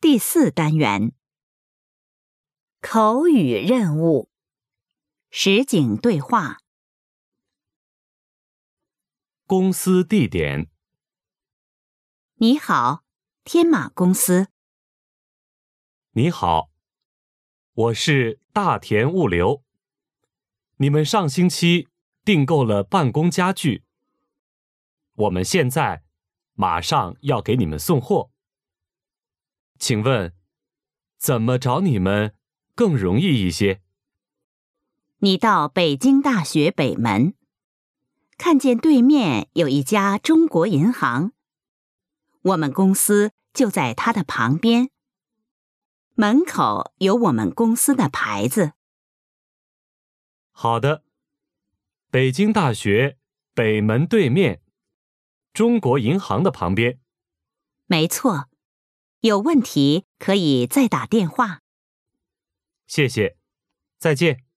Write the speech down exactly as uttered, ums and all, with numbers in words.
第四单元，口语任务，实景对话。 公司地点。 你好，天马公司。 你好，我是大田物流。你们上星期订购了办公家具，我们现在马上要给你们送货。请问，怎么找你们更容易一些？ 你到北京大学北门，看见对面有一家中国银行，我们公司就在它的旁边。门口有我们公司的牌子。 好的，北京大学北门对面，中国银行的旁边。 没错，有问题可以再打电话。 谢谢，再见。